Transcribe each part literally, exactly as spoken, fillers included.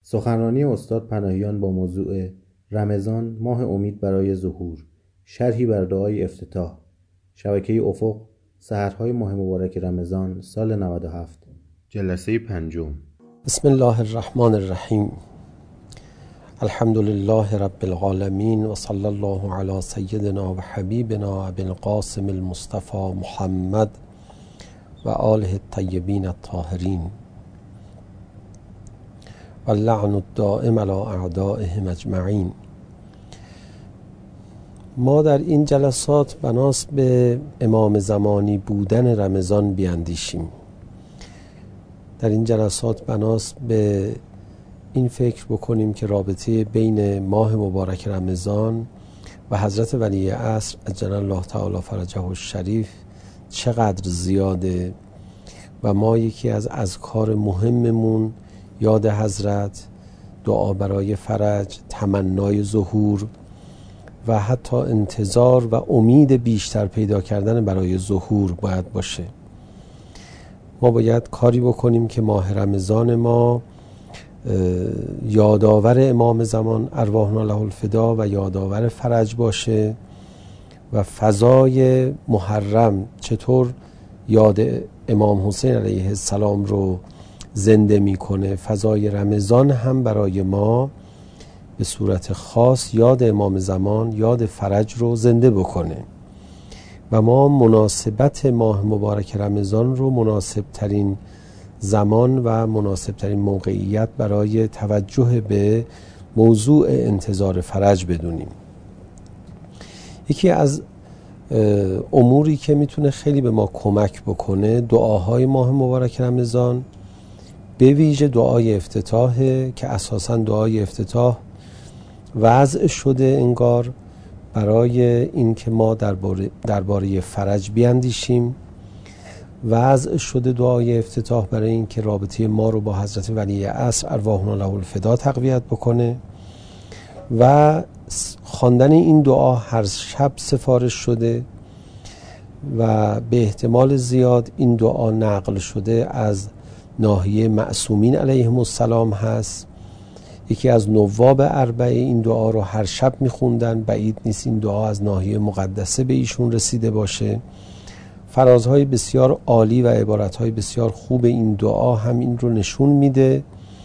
سخنرانی استاد پناهیان با موضوع رمضان ماه امید برای ظهور، شرحی بر دعای افتتاح، شبکه افق، سحرهای ماه مبارک رمضان سال نود و هفت، جلسه پنجم. بسم الله الرحمن الرحیم. الحمد لله رب العالمین و صلی الله علی سیدنا و حبیبنا ابی القاسم المصطفى محمد و آله الطیبین الطاهرین و اللعن الدائم علی اعدائهم اجمعین. ما در این جلسات بناست به امام زمانی بودن رمضان بیاندیشیم. در این جلسات بناست به این فکر بکنیم که رابطه بین ماه مبارک رمضان و حضرت ولی عصر عجل الله تعالی فرجه الشریف چقدر زیاده و ما یکی از اذکار مهممون یاد حضرت، دعا برای فرج، تمنای ظهور و حتی انتظار و امید بیشتر پیدا کردن برای ظهور باید باشه. ما باید کاری بکنیم که ماه رمضان ما یادآور امام زمان ارواحنا له الفدا و یادآور فرج باشه و فضای محرم چطور یاد امام حسین علیه السلام رو زنده میکنه، فضای رمضان هم برای ما به صورت خاص یاد امام زمان، یاد فرج رو زنده بکنه و ما مناسبت ماه مبارک رمضان رو مناسب ترین زمان و مناسب ترین موقعیت برای توجه به موضوع انتظار فرج بدونیم. یکی از اموری که میتونه خیلی به ما کمک بکنه دعاهای ماه مبارک رمضان، به ویژه دعای افتتاح که اساساً دعای افتتاح وضع شده انگار برای این که ما درباره درباره فرج بیاندیشیم، وضع شده دعای افتتاح برای این که رابطه ما رو با حضرت ولی عصر ارواحنا له الفدا تقویت بکنه و خواندن این دعا هر شب سفارش شده و به احتمال زیاد این دعا نقل شده از ناحیه معصومین علیهم السلام هست. یکی از نواب اربعه این دعا رو هر شب میخوندن، بعید نیست این دعا از ناحیه مقدسه به ایشون رسیده باشه. فرازهای بسیار عالی و عبارتهای بسیار خوب این دعا هم این رو نشون میده.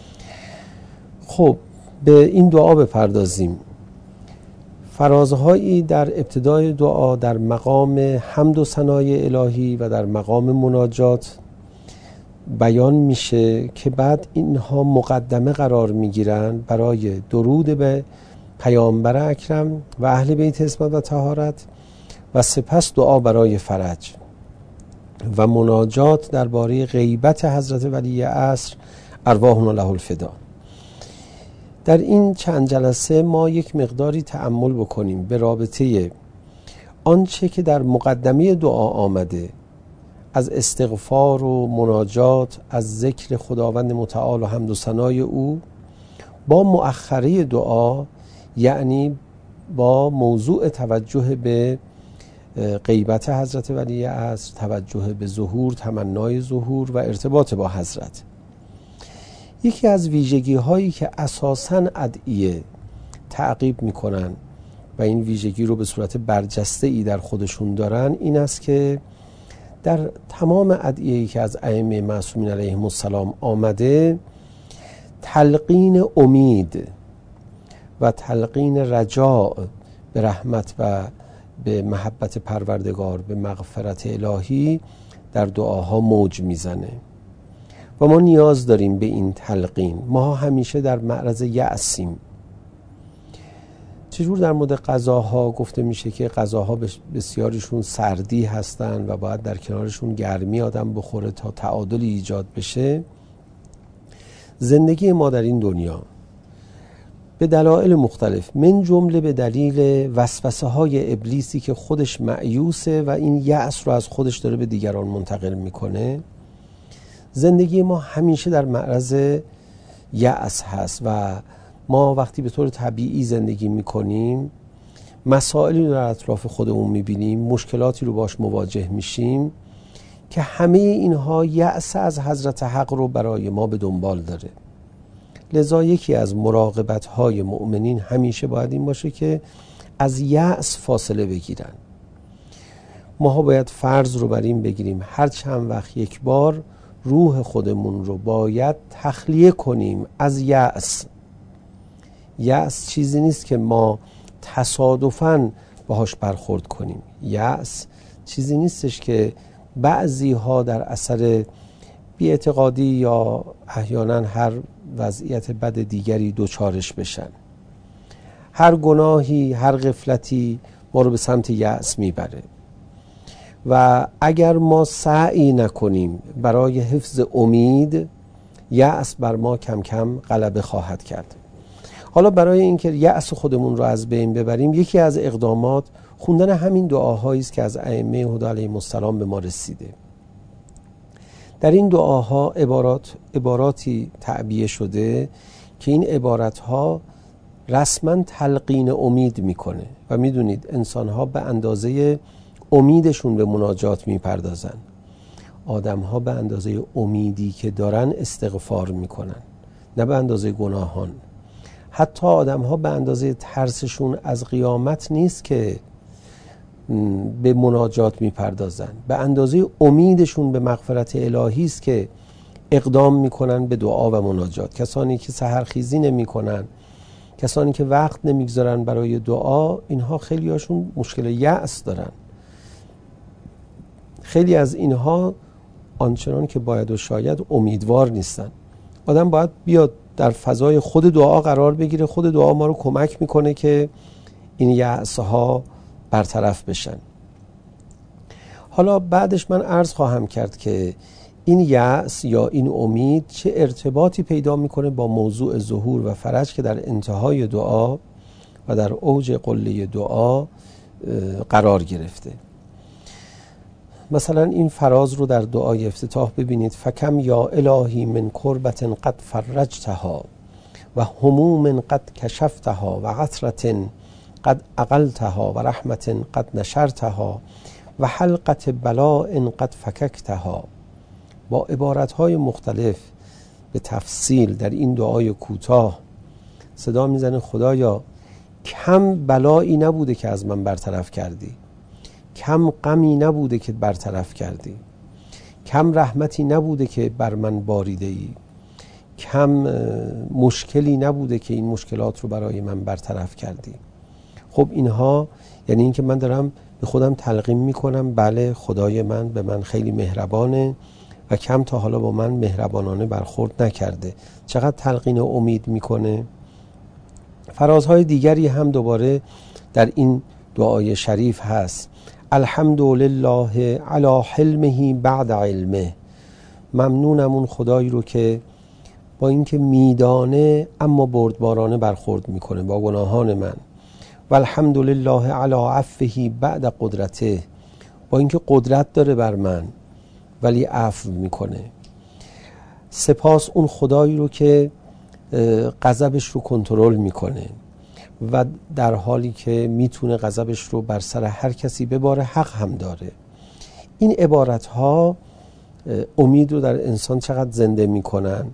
خب به این دعا بپردازیم. فرازهایی در ابتدای دعا در مقام حمد و ثنای الهی و در مقام مناجات بیان میشه که بعد اینها مقدمه قرار میگیرن برای درود به پیامبر اکرم و اهل بیت عصمت و طهارت و سپس دعا برای فرج و مناجات درباره غیبت حضرت ولی عصر ارواحنا له الفدا. در این چند جلسه ما یک مقداری تأمل بکنیم به رابطه آنچه که در مقدمه دعا آمده از استغفار و مناجات، از ذکر خداوند متعال و حمد و ثنای او، با مؤخره دعا یعنی با موضوع توجه به غیبت حضرت ولی عصر، توجه به ظهور، تمنای ظهور و ارتباط با حضرت. یکی از ویژگی هایی که اساساً ادعیه تعقیب میکنن و این ویژگی رو به صورت برجسته ای در خودشون دارن این است که در تمام ادعیه‌ای که از ائمه معصومین علیهم السلام آمده تلقین امید و تلقین رجاء به رحمت و به محبت پروردگار، به مغفرت الهی در دعاها موج میزنه و ما نیاز داریم به این تلقین. ما همیشه در معرض یأسیم. چجور در مورد غذاها گفته میشه که غذاها بسیاریشون سردی هستن و باید در کنارشون گرمی آدم بخوره تا تعادلی ایجاد بشه. زندگی ما در این دنیا به دلایل مختلف، من جمله به دلیل وسوسه های ابلیسی که خودش مأیوسه و این یأس رو از خودش داره به دیگران منتقل میکنه، زندگی ما همیشه در معرض یأس هست و ما وقتی به طور طبیعی زندگی میکنیم مسائلی رو در اطراف خودمون میبینیم، مشکلاتی رو باش مواجه میشیم که همه اینها یأس از حضرت حق رو برای ما به دنبال داره. لذا یکی از مراقبت‌های مؤمنین همیشه باید این باشه که از یأس فاصله بگیرن. ماها باید فرض رو بر این بگیریم هر چند وقت یک بار روح خودمون رو باید تخلیه کنیم از یأس. یأس چیزی نیست که ما تصادفاً باهاش برخورد کنیم. یأس چیزی نیستش که بعضی ها در اثر بی‌اعتقادی یا احیانا هر وضعیت بد دیگری دوچارش بشن. هر گناهی، هر غفلتی ما رو به سمت یأس میبره و اگر ما سعی نکنیم برای حفظ امید، یأس بر ما کم کم غلبه خواهد کرد. حالا برای اینکه یأس خودمون رو از بین ببریم، یکی از اقدامات خوندن همین دعاهایی است که از ائمه هدی علیهم السلام به ما رسیده. در این دعاها عبارات عباراتی تعبیه شده که این عبارتها رسما تلقین امید میکنه و میدونید انسانها به اندازه امیدشون به مناجات میپردازن. آدمها به اندازه امیدی که دارن استغفار میکنن، نه به اندازه گناهان. حتی آدمها به اندازه ترسشون از قیامت نیست که به مناجات میپردازن، به اندازه امیدشون به مغفرت الهی است که اقدام میکنن به دعا و مناجات. کسانی که سحرخیزی نمیکنن، کسانی که وقت نمیگذارن برای دعا، اینها خیلی هاشون مشکل یأس دارن. خیلی از اینها آنچنان که باید و شاید امیدوار نیستن. آدم باید بیاد در فضای خود دعا قرار بگیره. خود دعا ما رو کمک میکنه که این یأس ها برطرف بشن. حالا بعدش من عرض خواهم کرد که این یأس یا این امید چه ارتباطی پیدا میکنه با موضوع ظهور و فرج که در انتهای دعا و در اوج قله دعا قرار گرفته. مثلا این فراز رو در دعای افتتاح ببینید: فکم یا الهی من کربت قد فرجتها و هموم قد کشفتها و عثرة قد اقلتها و رحمت قد نشرتها و حلقت بلاء قد فککتها. با عبارتهای مختلف به تفصیل در این دعای کوتاه صدا میزنه: خدایا کم بلایی نبوده که از من برطرف کردی، کم غمی نبوده که برطرف کردی، کم رحمتی نبوده که بر من باریده ای، کم مشکلی نبوده که این مشکلات رو برای من برطرف کردی. خب اینها یعنی این که من دارم به خودم تلقین میکنم بله خدای من به من خیلی مهربانه و کم تا حالا با من مهربانانه برخورد نکرده. چقدر تلقین امید میکنه. فرازهای دیگری هم دوباره در این دعای شریف هست: الحمدلله علی حلمه بعد علمه. ممنونم اون خدایی رو که با اینکه میدانه اما بردبارانه برخورد میکنه با گناهان من. و الحمدلله علی عفوه بعد قدرته. با اینکه قدرت داره بر من ولی عفو میکنه. سپاس اون خدایی رو که غضبش رو کنترل میکنه و در حالی که میتونه غضبش رو بر سر هر کسی بباره حق هم داره. این عبارت ها امید رو در انسان چقدر زنده میکنن.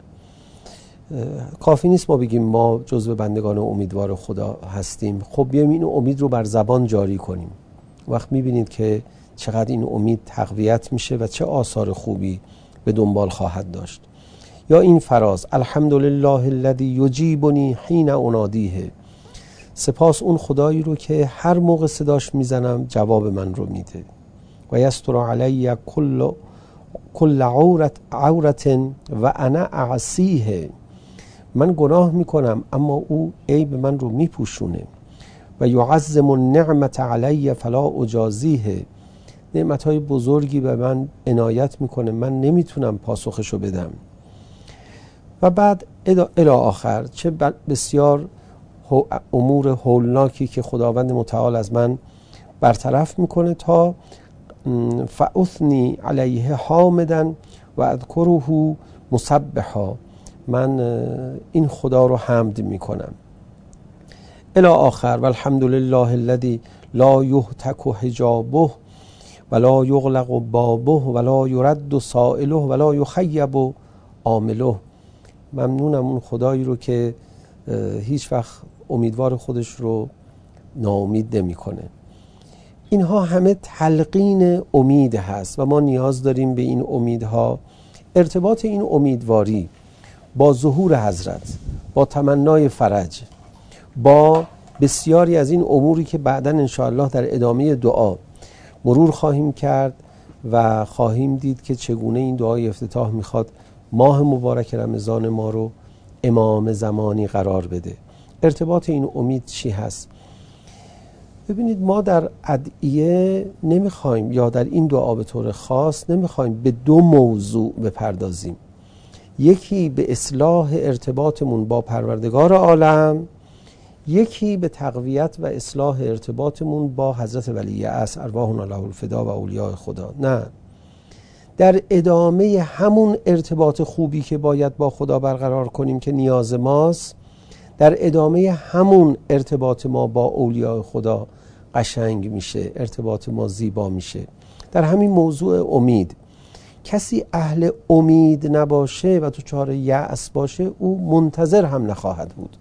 کافی نیست ما بگیم ما جزو بندگان امیدوار خدا هستیم. خب بیایم این امید رو بر زبان جاری کنیم. وقت میبینید که چقدر این امید تقویت میشه و چه آثار خوبی به دنبال خواهد داشت. یا این فراز: الحمدلله الذی یجیبنی حین انادیه. سپاس اون خدایی رو که هر موقع صداش میزنم جواب من رو میده. و یستر علی کل کل عورت عورت و انا اعصیه. من گناه میکنم اما او عیب من رو میپوشونه. و یعظم النعمت علی فلا اجازیه. نعمتهای بزرگی به من عنایت میکنه من نمیتونم پاسخشو بدم. و بعد الی آخر چه بسیار امور هولناکی که خداوند متعال از من برطرف میکنه تا فاثنی علیه حامدا و اذکره مسبحا. من این خدا رو حمد میکنم. الی آخر: و الحمدلله الذی لا یهتک حجابه ولا یغلق بابه ولا یرد سائله ولا یخیب عامله. ممنونم اون خدایی رو که هیچ وقت امیدوار خودش رو ناامید نمی کنه. اینها همه تلقین امید هست و ما نیاز داریم به این امیدها. ارتباط این امیدواری با ظهور حضرت، با تمنای فرج، با بسیاری از این اموری که بعداً انشاءالله در ادامه دعا مرور خواهیم کرد و خواهیم دید که چگونه این دعای افتتاح میخواد ماه مبارک رمضان ما رو امام زمانی قرار بده. ارتباط این امید چی هست؟ ببینید، ما در ادعیه نمیخوایم یا در این دعا به طور خاص نمیخوایم به دو موضوع بپردازیم. یکی به اصلاح ارتباطمون با پروردگار عالم، یکی به تقویت و اصلاح ارتباطمون با حضرت ولی عصر ارواحنا له الفدا و اولیاء خدا. نه، در ادامه همون ارتباط خوبی که باید با خدا برقرار کنیم که نیاز ماست، در ادامه همون ارتباط ما با اولیاء خدا قشنگ میشه، ارتباط ما زیبا میشه. در همین موضوع امید، کسی اهل امید نباشه و تو چهار یأس باشه، او منتظر هم نخواهد بود.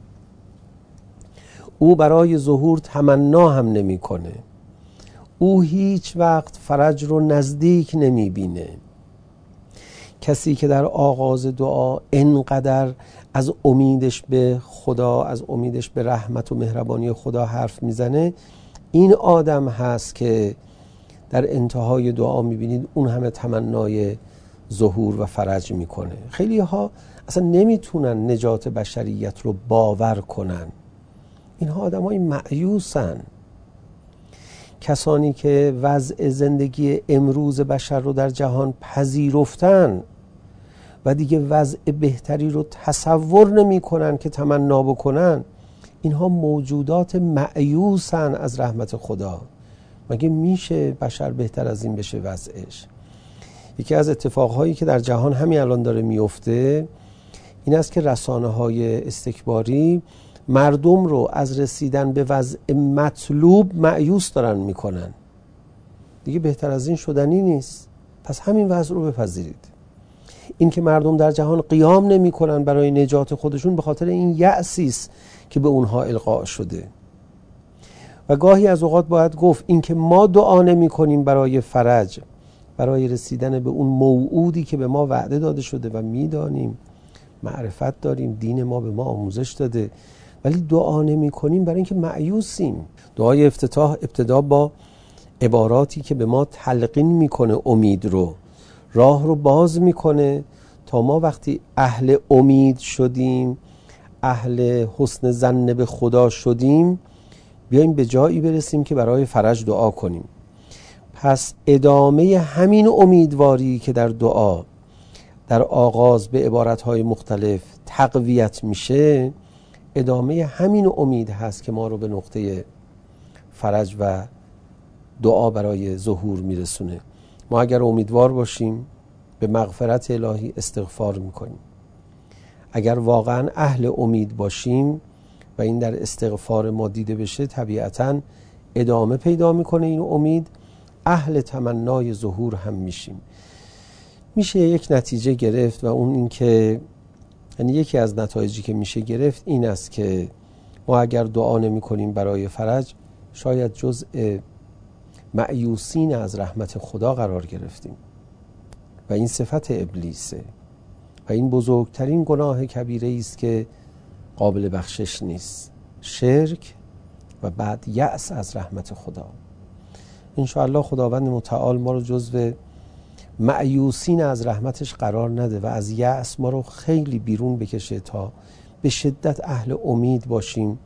او برای ظهور تمنا هم نمی کنه. او هیچ وقت فرج رو نزدیک نمی بینه. کسی که در آغاز دعا انقدر از امیدش به خدا، از امیدش به رحمت و مهربانی خدا حرف میزنه، این آدم هست که در انتهای دعا میبینید اون همه تمنای ظهور و فرج میکنه. خیلی ها اصلا نمیتونن نجات بشریت رو باور کنن. اینها آدم های مأیوسن. کسانی که وضع زندگی امروز بشر رو در جهان پذیرفتن و دیگه وضع بهتری رو تصور نمی کنن که تمنا بکنن، اینها موجودات مأیوسن از رحمت خدا. مگه میشه بشر بهتر از این بشه وضعش؟ یکی از اتفاقهایی که در جهان همین الان داره میفته این است که رسانه های استکباری مردم رو از رسیدن به وضع مطلوب مأیوس دارن میکنن. دیگه بهتر از این شدنی نیست، پس همین وضع رو بپذیرید. این که مردم در جهان قیام نمی کنن برای نجات خودشون به خاطر این یأسی است که به اونها القا شده. و گاهی از اوقات باید گفت این که ما دعا نمی کنیم برای فرج، برای رسیدن به اون موعودی که به ما وعده داده شده و میدانیم، معرفت داریم، دین ما به ما آموزش داده، ولی دعا نمی کنیم برای اینکه مأیوسیم. دعای افتتاح ابتدا با عباراتی که به ما تلقین میکنه امید رو، راه رو باز میکنه تا ما وقتی اهل امید شدیم، اهل حسن ظن به خدا شدیم، بیاییم به جایی برسیم که برای فرج دعا کنیم. پس ادامه همین امیدواری که در دعا در آغاز به عبارتهای مختلف تقویت میشه، ادامه همین امید هست که ما رو به نقطه فرج و دعا برای ظهور میرسونه. ما اگر امیدوار باشیم به مغفرت الهی استغفار میکنیم. اگر واقعا اهل امید باشیم و این در استغفار ما دیده بشه، طبیعتاً ادامه پیدا میکنه این امید، اهل تمنای ظهور هم میشیم. میشه یک نتیجه گرفت و اون این که یعنی یکی از نتایجی که میشه گرفت این است که ما اگر دعا نمی کنیم برای فرج، شاید جزء مأیوسین از رحمت خدا قرار گرفتیم و این صفت ابلیسه و این بزرگترین گناه کبیره است که قابل بخشش نیست، شرک و بعد یأس از رحمت خدا. انشاءالله خداوند متعال ما رو جزو مأیوسین از رحمتش قرار نده و از یأس ما رو خیلی بیرون بکشه تا به شدت اهل امید باشیم.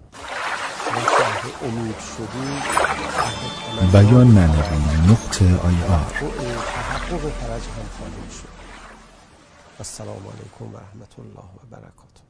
اهل امید شدیم بیان معنوی نقطه آی آر تحقق فرج هم خواهیم شد. السلام علیکم و رحمت الله و برکاته.